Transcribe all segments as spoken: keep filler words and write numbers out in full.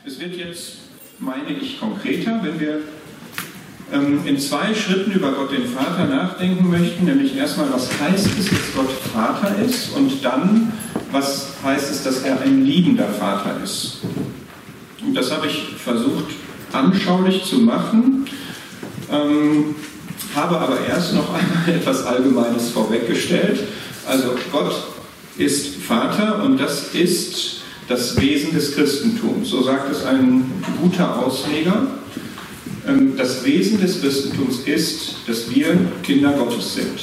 Es wird jetzt, meine ich, konkreter, wenn wir ähm, in zwei Schritten über Gott den Vater nachdenken möchten, nämlich erstmal, was heißt es, dass Gott Vater ist, und dann, was heißt es, dass er ein liebender Vater ist. Und das habe ich versucht anschaulich zu machen, ähm, habe aber erst noch einmal etwas Allgemeines vorweggestellt. Also Gott ist Vater und das ist das Wesen des Christentums. So sagt es ein guter Ausleger. Das Wesen des Christentums ist, dass wir Kinder Gottes sind.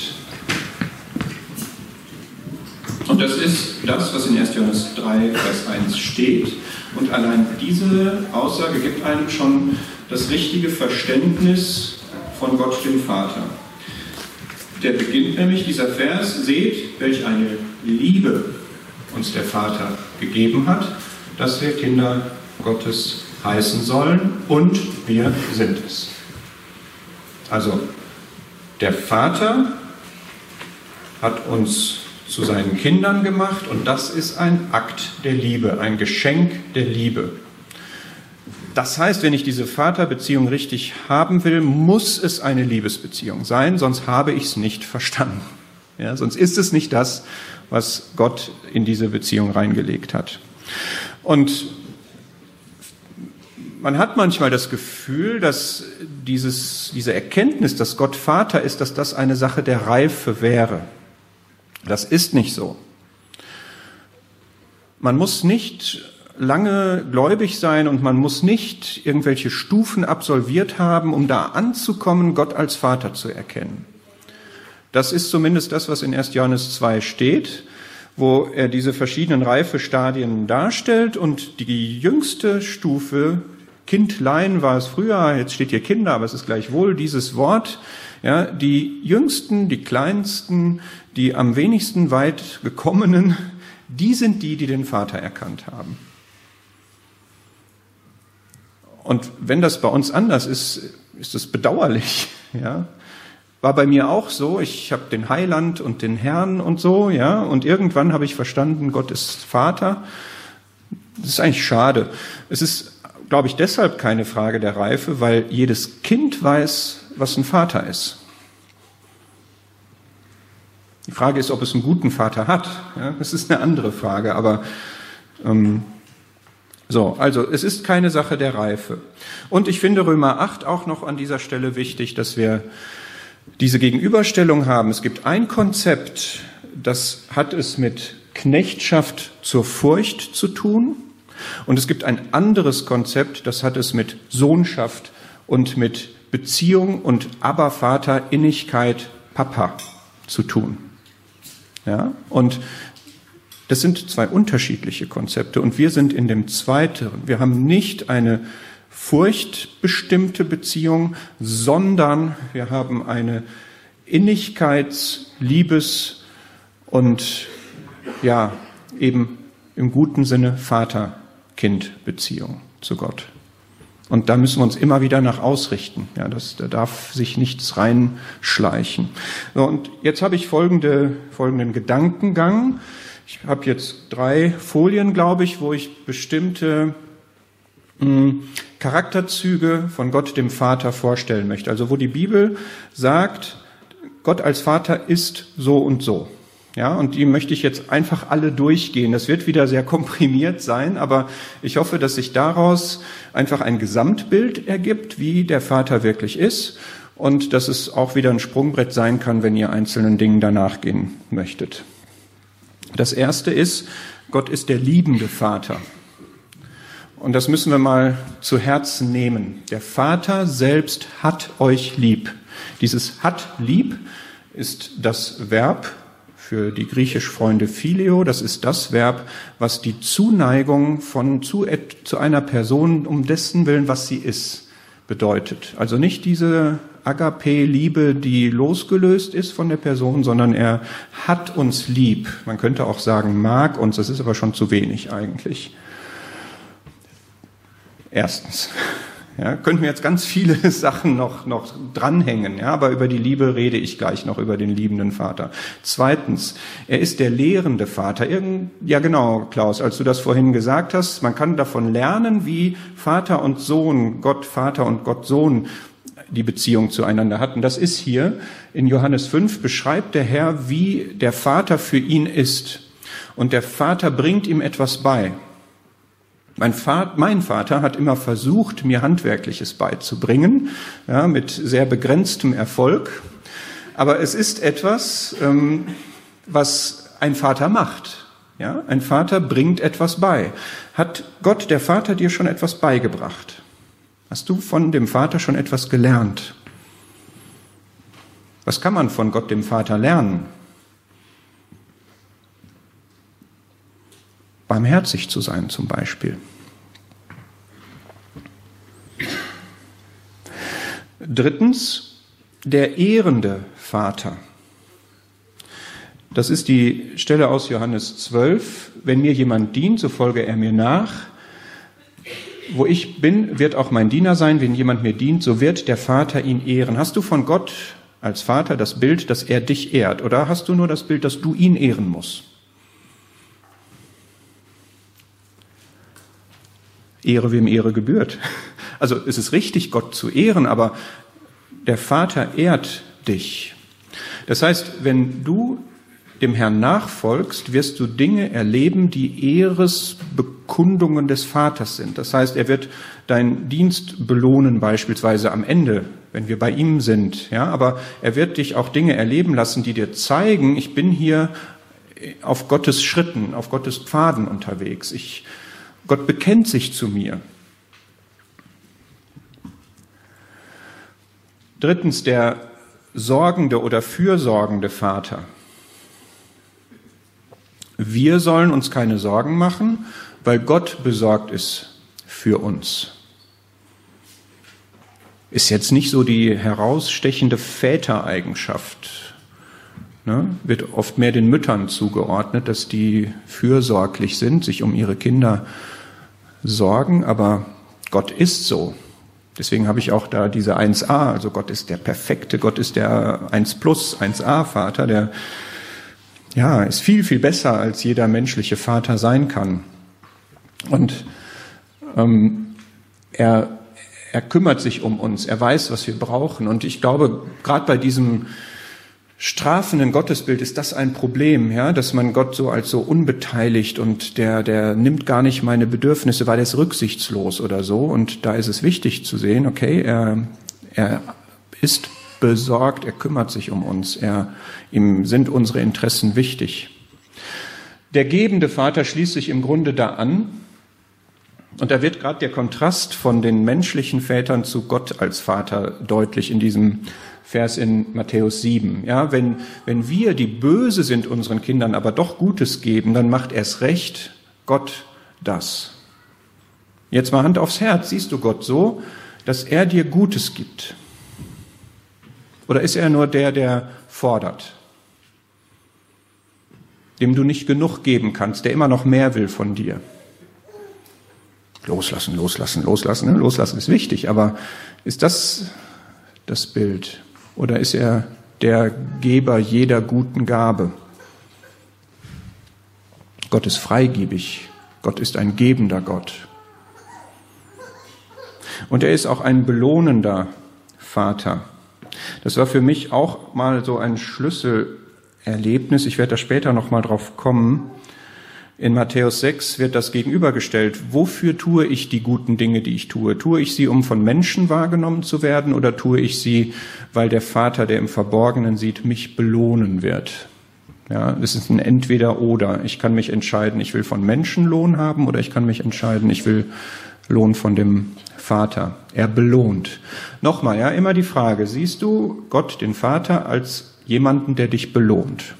Und das ist das, was in erster Johannes drei, Vers eins steht. Und allein diese Aussage gibt einem schon das richtige Verständnis von Gott, dem Vater. Der beginnt nämlich, dieser Vers, seht, welch eine Liebe uns der Vater gegeben hat, dass wir Kinder Gottes heißen sollen, und wir sind es. Also, der Vater hat uns zu seinen Kindern gemacht, und das ist ein Akt der Liebe, ein Geschenk der Liebe. Das heißt, wenn ich diese Vaterbeziehung richtig haben will, muss es eine Liebesbeziehung sein, sonst habe ich es nicht verstanden. Ja, sonst ist es nicht das, was Gott in diese Beziehung reingelegt hat. Und man hat manchmal das Gefühl, dass dieses, diese Erkenntnis, dass Gott Vater ist, dass das eine Sache der Reife wäre. Das ist nicht so. Man muss nicht lange gläubig sein und man muss nicht irgendwelche Stufen absolviert haben, um da anzukommen, Gott als Vater zu erkennen. Das ist zumindest das, was in erster Johannes zwei steht, wo er diese verschiedenen Reifestadien darstellt, und die jüngste Stufe, Kindlein war es früher, jetzt steht hier Kinder, aber es ist gleichwohl dieses Wort, ja, die Jüngsten, die Kleinsten, die am wenigsten weit gekommenen, die sind die, die den Vater erkannt haben. Und wenn das bei uns anders ist, ist das bedauerlich, ja. War bei mir auch so, ich habe den Heiland und den Herrn und so, ja, und irgendwann habe ich verstanden, Gott ist Vater. Das ist eigentlich schade. Es ist, glaube ich, deshalb keine Frage der Reife, weil jedes Kind weiß, was ein Vater ist. Die Frage ist, ob es einen guten Vater hat. Ja, das ist eine andere Frage, aber ähm, so, also es ist keine Sache der Reife. Und ich finde Römer acht auch noch an dieser Stelle wichtig, dass wir diese Gegenüberstellung haben. Es gibt ein Konzept, das hat es mit Knechtschaft zur Furcht zu tun, und es gibt ein anderes Konzept, das hat es mit Sohnschaft und mit Beziehung und Abba Vater, Innigkeit, Papa zu tun. Ja, und das sind zwei unterschiedliche Konzepte, und wir sind in dem zweiten. Wir haben nicht eine furchtbestimmte Beziehung, sondern wir haben eine Innigkeits-, Liebes- und ja, eben im guten Sinne Vater-Kind-Beziehung zu Gott. Und da müssen wir uns immer wieder nach ausrichten. Ja, das, da darf sich nichts reinschleichen. So, und jetzt habe ich folgende, folgenden Gedankengang. Ich habe jetzt drei Folien, glaube ich, wo ich bestimmte Charakterzüge von Gott, dem Vater, vorstellen möchte. Also wo die Bibel sagt, Gott als Vater ist so und so. Ja, und die möchte ich jetzt einfach alle durchgehen. Das wird wieder sehr komprimiert sein, aber ich hoffe, dass sich daraus einfach ein Gesamtbild ergibt, wie der Vater wirklich ist, und dass es auch wieder ein Sprungbrett sein kann, wenn ihr einzelnen Dingen danach gehen möchtet. Das erste ist, Gott ist der liebende Vater. Und das müssen wir mal zu Herzen nehmen. Der Vater selbst hat euch lieb. Dieses hat lieb ist das Verb für die Griechischfreunde Phileo. Das ist das Verb, was die Zuneigung von zu, zu einer Person, um dessen Willen, was sie ist, bedeutet. Also nicht diese Agape-Liebe, die losgelöst ist von der Person, sondern er hat uns lieb. Man könnte auch sagen, mag uns. Das ist aber schon zu wenig eigentlich. Erstens, Ja, könnten wir jetzt ganz viele Sachen noch, noch dranhängen, ja, aber über die Liebe rede ich gleich noch, über den liebenden Vater. Zweitens, er ist der lehrende Vater. Irgend, ja genau, Klaus, als du das vorhin gesagt hast, man kann davon lernen, wie Vater und Sohn, Gott Vater und Gott Sohn die Beziehung zueinander hatten. Das ist hier in Johannes fünf, beschreibt der Herr, wie der Vater für ihn ist. Und der Vater bringt ihm etwas bei. Mein Vater, mein Vater hat immer versucht, mir Handwerkliches beizubringen, ja, mit sehr begrenztem Erfolg. Aber es ist etwas, ähm, was ein Vater macht. Ja, ein Vater bringt etwas bei. Hat Gott, der Vater, dir schon etwas beigebracht? Hast du von dem Vater schon etwas gelernt? Was kann man von Gott, dem Vater, lernen? Barmherzig zu sein zum Beispiel. Drittens, der ehrende Vater. Das ist die Stelle aus Johannes zwölf. Wenn mir jemand dient, so folge er mir nach. Wo ich bin, wird auch mein Diener sein. Wenn jemand mir dient, so wird der Vater ihn ehren. Hast du von Gott als Vater das Bild, dass er dich ehrt? Oder hast du nur das Bild, dass du ihn ehren musst? Ehre, wem Ehre gebührt. Also es ist richtig, Gott zu ehren, aber der Vater ehrt dich. Das heißt, wenn du dem Herrn nachfolgst, wirst du Dinge erleben, die Ehresbekundungen des Vaters sind. Das heißt, er wird deinen Dienst belohnen, beispielsweise am Ende, wenn wir bei ihm sind. Ja, aber er wird dich auch Dinge erleben lassen, die dir zeigen, ich bin hier auf Gottes Schritten, auf Gottes Pfaden unterwegs. Ich Gott bekennt sich zu mir. Drittens, der sorgende oder fürsorgende Vater. Wir sollen uns keine Sorgen machen, weil Gott besorgt ist für uns. Ist jetzt nicht so die herausstechende Vätereigenschaft. Ne? Wird oft mehr den Müttern zugeordnet, dass die fürsorglich sind, sich um ihre Kinder sorgen, aber Gott ist so. Deswegen habe ich auch da diese eins a, also Gott ist der perfekte, Gott ist der eins plus, eins a Vater, der ja ist viel, viel besser, als jeder menschliche Vater sein kann. Und ähm, er, er kümmert sich um uns, er weiß, was wir brauchen. Und ich glaube, gerade bei diesem strafenden Gottesbild ist das ein Problem, ja, dass man Gott so als so unbeteiligt und der, der nimmt gar nicht meine Bedürfnisse, weil er ist rücksichtslos oder so. Und da ist es wichtig zu sehen, okay, er, er ist besorgt, er kümmert sich um uns, er, ihm sind unsere Interessen wichtig. Der gebende Vater schließt sich im Grunde da an. Und da wird gerade der Kontrast von den menschlichen Vätern zu Gott als Vater deutlich in diesem Vers in Matthäus sieben. Ja, wenn, wenn wir, die böse sind, unseren Kindern aber doch Gutes geben, dann macht erst recht Gott das. Jetzt mal Hand aufs Herz. Siehst du Gott so, dass er dir Gutes gibt? Oder ist er nur der, der fordert? Dem du nicht genug geben kannst, der immer noch mehr will von dir? Loslassen, loslassen, loslassen. Loslassen ist wichtig, aber ist das das Bild? Oder ist er der Geber jeder guten Gabe? Gott ist freigebig. Gott ist ein gebender Gott. Und er ist auch ein belohnender Vater. Das war für mich auch mal so ein Schlüsselerlebnis. Ich werde da später noch mal drauf kommen. In Matthäus sechs wird das gegenübergestellt. Wofür tue ich die guten Dinge, die ich tue? Tue ich sie, um von Menschen wahrgenommen zu werden, oder tue ich sie, weil der Vater, der im Verborgenen sieht, mich belohnen wird? Ja, das ist ein Entweder-Oder. Ich kann mich entscheiden, ich will von Menschen Lohn haben, oder ich kann mich entscheiden, ich will Lohn von dem Vater. Er belohnt. Nochmal, ja, immer die Frage, siehst du Gott, den Vater, als jemanden, der dich belohnt?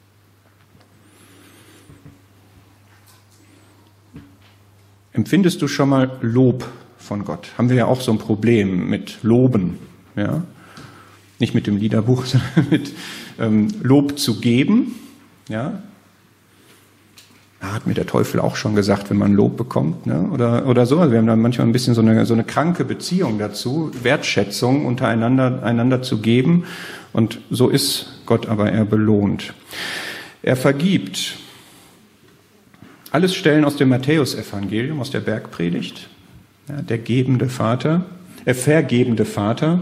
Empfindest du schon mal Lob von Gott? Haben wir ja auch so ein Problem mit Loben, ja? Nicht mit dem Liederbuch, sondern mit ähm, Lob zu geben, ja? hat mir der Teufel auch schon gesagt, wenn man Lob bekommt, ne? oder oder so. Also wir haben dann manchmal ein bisschen so eine so eine kranke Beziehung dazu, Wertschätzung untereinander einander zu geben. Und so ist Gott, aber er belohnt. Er vergibt. Alles Stellen aus dem Matthäusevangelium, aus der Bergpredigt. Ja, der gebende Vater, der vergebende Vater.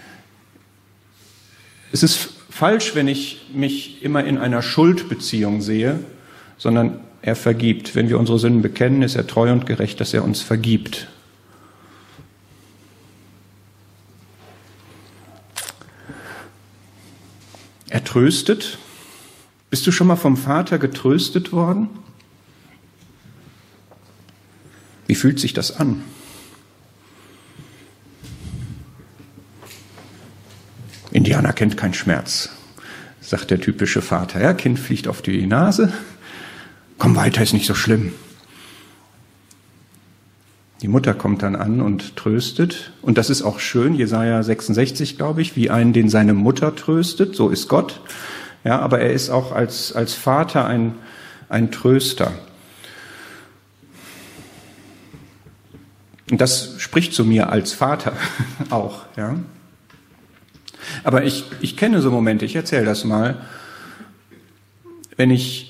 Es ist falsch, wenn ich mich immer in einer Schuldbeziehung sehe, sondern er vergibt. Wenn wir unsere Sünden bekennen, ist er treu und gerecht, dass er uns vergibt. Er tröstet. Bist du schon mal vom Vater getröstet worden? Wie fühlt sich das an? Indianer kennt keinen Schmerz, sagt der typische Vater. Ja, Kind fliegt auf die Nase. Komm weiter, ist nicht so schlimm. Die Mutter kommt dann an und tröstet. Und das ist auch schön, Jesaja sechsundsechzig, glaube ich, wie einen, den seine Mutter tröstet. So ist Gott. Ja, aber er ist auch als, als Vater ein, ein Tröster. Und das spricht zu mir als Vater auch, ja. Aber ich, ich kenne so Momente, ich erzähle das mal, wenn ich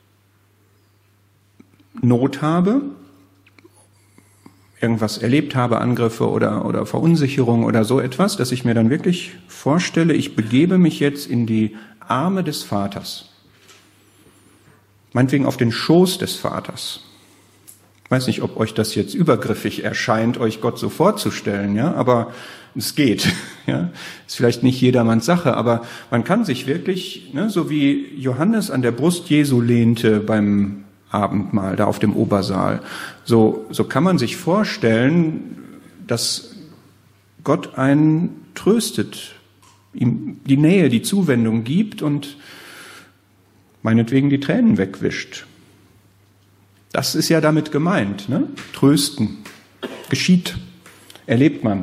Not habe, irgendwas erlebt habe, Angriffe oder, oder Verunsicherung oder so etwas, dass ich mir dann wirklich vorstelle, ich begebe mich jetzt in die Arme des Vaters. Meinetwegen auf den Schoß des Vaters. Ich weiß nicht, ob euch das jetzt übergriffig erscheint, euch Gott so vorzustellen, ja, aber es geht, ja. Ist vielleicht nicht jedermanns Sache, aber man kann sich wirklich, ne, so wie Johannes an der Brust Jesu lehnte beim Abendmahl, da auf dem Obersaal. So, so kann man sich vorstellen, dass Gott einen tröstet, ihm die Nähe, die Zuwendung gibt und meinetwegen die Tränen wegwischt. Das ist ja damit gemeint, ne? Trösten. Geschieht. Erlebt man.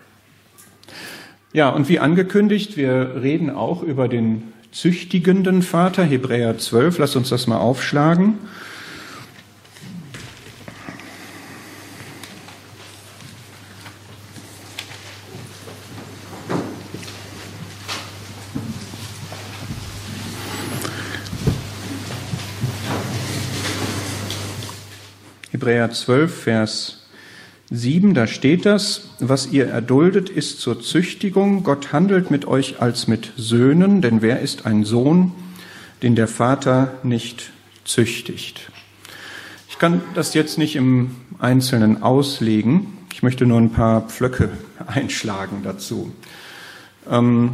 Ja, und wie angekündigt, wir reden auch über den züchtigenden Vater, Hebräer zwölf, lasst uns das mal aufschlagen. Hebräer zwölf, Vers sieben, da steht das, was ihr erduldet, ist zur Züchtigung. Gott handelt mit euch als mit Söhnen, denn wer ist ein Sohn, den der Vater nicht züchtigt? Ich kann das jetzt nicht im Einzelnen auslegen. Ich möchte nur ein paar Pflöcke einschlagen dazu. Ähm,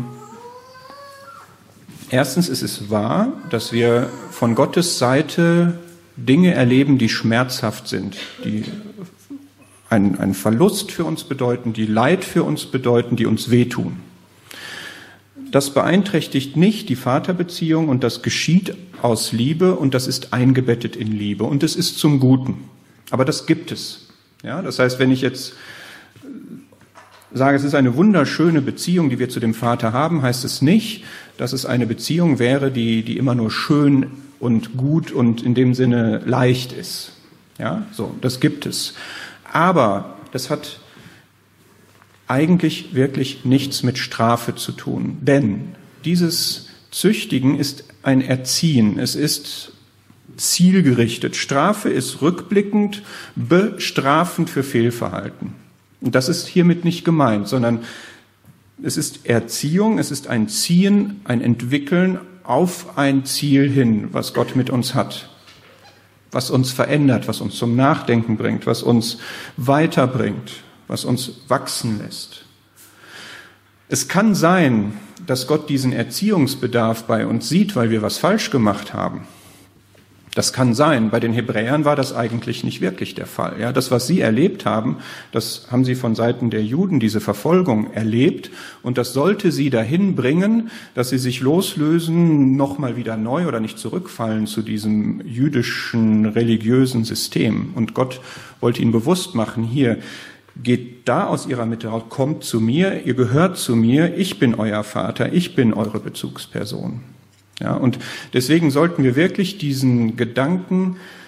erstens ist es wahr, dass wir von Gottes Seite Dinge erleben, die schmerzhaft sind, die einen, einen Verlust für uns bedeuten, die Leid für uns bedeuten, die uns wehtun. Das beeinträchtigt nicht die Vaterbeziehung und das geschieht aus Liebe und das ist eingebettet in Liebe und es ist zum Guten. Aber das gibt es. Ja, das heißt, wenn ich jetzt sage, es ist eine wunderschöne Beziehung, die wir zu dem Vater haben, heißt es nicht, dass es eine Beziehung wäre, die, die immer nur schön und gut und in dem Sinne leicht ist. Ja, so, das gibt es. Aber das hat eigentlich wirklich nichts mit Strafe zu tun. Denn dieses Züchtigen ist ein Erziehen. Es ist zielgerichtet. Strafe ist rückblickend, bestrafend für Fehlverhalten. Und das ist hiermit nicht gemeint, sondern es ist Erziehung, es ist ein Ziehen, ein Entwickeln auf ein Ziel hin, was Gott mit uns hat, was uns verändert, was uns zum Nachdenken bringt, was uns weiterbringt, was uns wachsen lässt. Es kann sein, dass Gott diesen Erziehungsbedarf bei uns sieht, weil wir was falsch gemacht haben. Das kann sein. Bei den Hebräern war das eigentlich nicht wirklich der Fall. Ja, das, was sie erlebt haben, das haben sie von Seiten der Juden, diese Verfolgung erlebt. Und das sollte sie dahin bringen, dass sie sich loslösen, nochmal wieder neu oder nicht zurückfallen zu diesem jüdischen religiösen System. Und Gott wollte ihnen bewusst machen, hier, geht da aus ihrer Mitte raus, kommt zu mir, ihr gehört zu mir, ich bin euer Vater, ich bin eure Bezugsperson. Ja, und deswegen sollten wir wirklich diesen Gedanken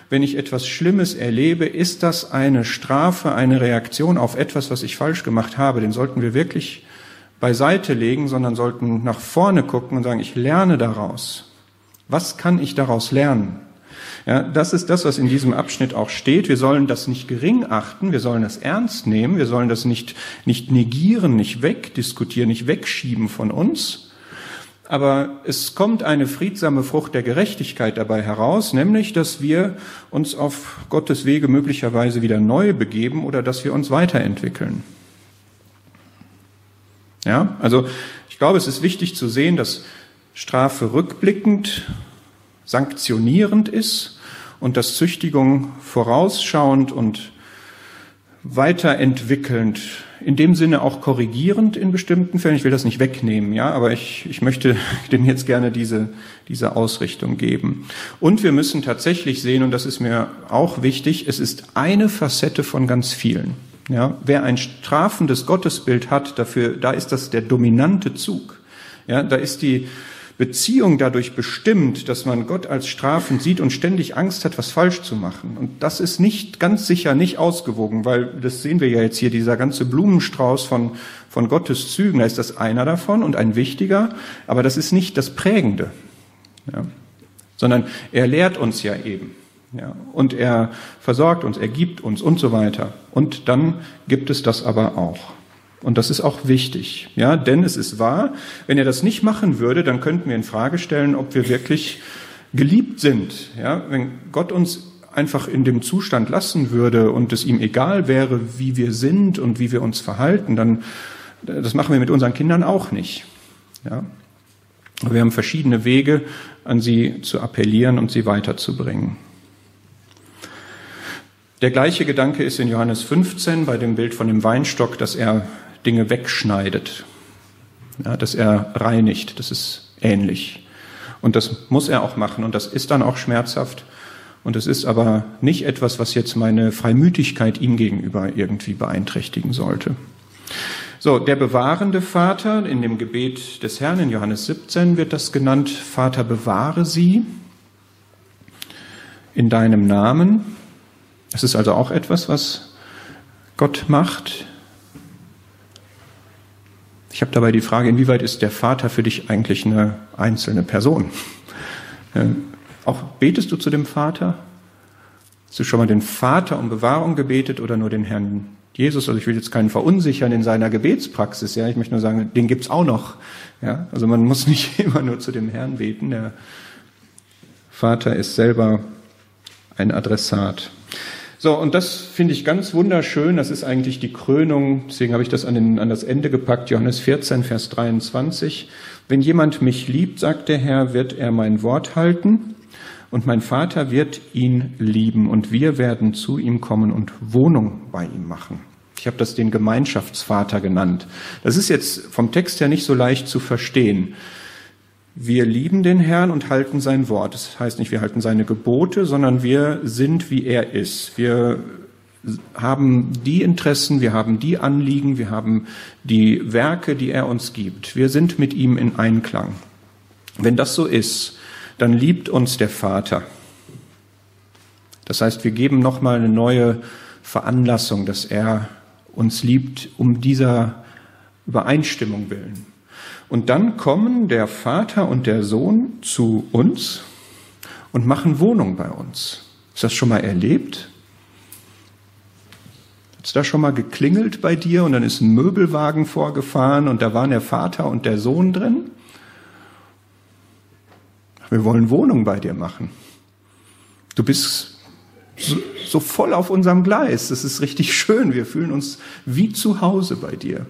wenn ich etwas Schlimmes erlebe, ist das eine Strafe, eine Reaktion auf etwas, was ich falsch gemacht habe. Den sollten wir wirklich beiseite legen, sondern sollten nach vorne gucken und sagen, ich lerne daraus. Was kann ich daraus lernen? Ja, das ist das, was in diesem Abschnitt auch steht. Wir sollen das nicht gering achten, wir sollen das ernst nehmen, wir sollen das nicht, nicht negieren, nicht wegdiskutieren, nicht wegschieben von uns. Aber es kommt eine friedsame Frucht der Gerechtigkeit dabei heraus, nämlich, dass wir uns auf Gottes Wege möglicherweise wieder neu begeben oder dass wir uns weiterentwickeln. Ja, also ich glaube, es ist wichtig zu sehen, dass Strafe rückblickend sanktionierend ist und dass Züchtigung vorausschauend und weiterentwickelnd, in dem Sinne auch korrigierend in bestimmten Fällen. Ich will das nicht wegnehmen, ja, aber ich, ich möchte dem jetzt gerne diese, diese Ausrichtung geben. Und wir müssen tatsächlich sehen, und das ist mir auch wichtig, es ist eine Facette von ganz vielen. Ja, wer ein strafendes Gottesbild hat, dafür, da ist das der dominante Zug. Ja, da ist die Beziehung dadurch bestimmt, dass man Gott als strafend sieht und ständig Angst hat, was falsch zu machen. Und das ist nicht, ganz sicher nicht ausgewogen, weil das sehen wir ja jetzt hier, dieser ganze Blumenstrauß von, von Gottes Zügen, da ist das einer davon und ein wichtiger, aber das ist nicht das Prägende, ja, sondern er lehrt uns ja eben, ja, und er versorgt uns, er gibt uns und so weiter. Und dann gibt es das aber auch. Und das ist auch wichtig, ja, denn es ist wahr, wenn er das nicht machen würde, dann könnten wir in Frage stellen, ob wir wirklich geliebt sind, ja, wenn Gott uns einfach in dem Zustand lassen würde und es ihm egal wäre, wie wir sind und wie wir uns verhalten, dann, das machen wir mit unseren Kindern auch nicht, ja. Aber wir haben verschiedene Wege, an sie zu appellieren und sie weiterzubringen. Der gleiche Gedanke ist in Johannes fünfzehn bei dem Bild von dem Weinstock, dass er Dinge wegschneidet, ja, dass er reinigt, das ist ähnlich. Und das muss er auch machen und das ist dann auch schmerzhaft und es ist aber nicht etwas, was jetzt meine Freimütigkeit ihm gegenüber irgendwie beeinträchtigen sollte. So, der bewahrende Vater, in dem Gebet des Herrn in Johannes siebzehn wird das genannt, Vater, bewahre sie in deinem Namen. Das ist also auch etwas, was Gott macht. Ich habe dabei die Frage, inwieweit ist der Vater für dich eigentlich eine einzelne Person? Äh, auch betest du zu dem Vater? Hast du schon mal den Vater um Bewahrung gebetet oder nur den Herrn Jesus? Also ich will jetzt keinen verunsichern in seiner Gebetspraxis. Ja, ich möchte nur sagen, den gibt's auch noch. Ja, also man muss nicht immer nur zu dem Herrn beten. Der Vater ist selber ein Adressat. So, und das finde ich ganz wunderschön. Das ist eigentlich die Krönung. Deswegen habe ich das an, den, an das Ende gepackt. Johannes vierzehn, Vers dreiundzwanzig. Wenn jemand mich liebt, sagt der Herr, wird er mein Wort halten. Und mein Vater wird ihn lieben. Und wir werden zu ihm kommen und Wohnung bei ihm machen. Ich habe das den Gemeinschaftsvater genannt. Das ist jetzt vom Text her nicht so leicht zu verstehen. Wir lieben den Herrn und halten sein Wort. Das heißt nicht, wir halten seine Gebote, sondern wir sind, wie er ist. Wir haben die Interessen, wir haben die Anliegen, wir haben die Werke, die er uns gibt. Wir sind mit ihm in Einklang. Wenn das so ist, dann liebt uns der Vater. Das heißt, wir geben nochmal eine neue Veranlassung, dass er uns liebt, um dieser Übereinstimmung willen. Und dann kommen der Vater und der Sohn zu uns und machen Wohnung bei uns. Hast du das schon mal erlebt? Hat es da schon mal geklingelt bei dir und dann ist ein Möbelwagen vorgefahren und da waren der Vater und der Sohn drin? Wir wollen Wohnung bei dir machen. Du bist so, so voll auf unserem Gleis. Das ist richtig schön. Wir fühlen uns wie zu Hause bei dir.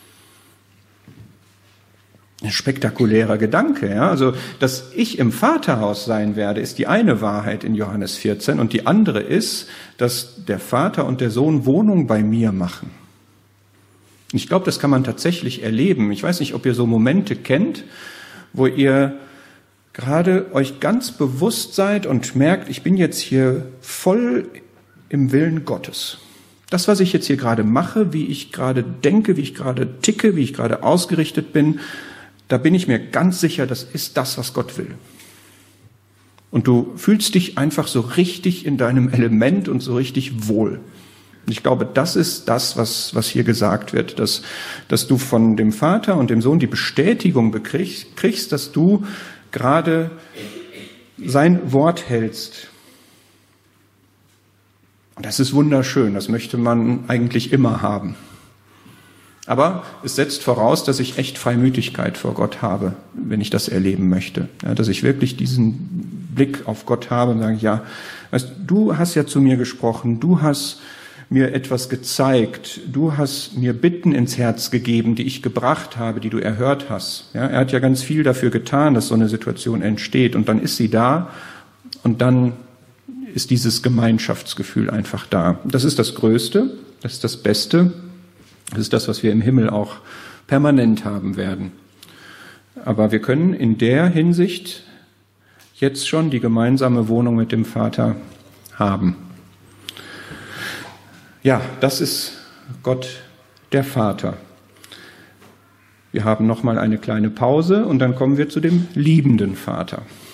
Ein spektakulärer Gedanke, ja. Also, dass ich im Vaterhaus sein werde, ist die eine Wahrheit in Johannes vierzehn und die andere ist, dass der Vater und der Sohn Wohnung bei mir machen. Ich glaube, das kann man tatsächlich erleben. Ich weiß nicht, ob ihr so Momente kennt, wo ihr gerade euch ganz bewusst seid und merkt, ich bin jetzt hier voll im Willen Gottes. Das, was ich jetzt hier gerade mache, wie ich gerade denke, wie ich gerade ticke, wie ich gerade ausgerichtet bin, da bin ich mir ganz sicher, das ist das, was Gott will. Und du fühlst dich einfach so richtig in deinem Element und so richtig wohl. Ich glaube, das ist das, was, was hier gesagt wird, dass, dass du von dem Vater und dem Sohn die Bestätigung bekriegst, kriegst, dass du gerade sein Wort hältst. Und das ist wunderschön, das möchte man eigentlich immer haben. Aber es setzt voraus, dass ich echt Freimütigkeit vor Gott habe, wenn ich das erleben möchte. Ja, dass ich wirklich diesen Blick auf Gott habe und sage, ja, weißt, du hast ja zu mir gesprochen, du hast mir etwas gezeigt, du hast mir Bitten ins Herz gegeben, die ich gebracht habe, die du erhört hast. Ja, er hat ja ganz viel dafür getan, dass so eine Situation entsteht und dann ist sie da und dann ist dieses Gemeinschaftsgefühl einfach da. Das ist das Größte, das ist das Beste, das ist das, was wir im Himmel auch permanent haben werden. Aber wir können in der Hinsicht jetzt schon die gemeinsame Wohnung mit dem Vater haben. Ja, das ist Gott, der Vater. Wir haben noch mal eine kleine Pause und dann kommen wir zu dem liebenden Vater.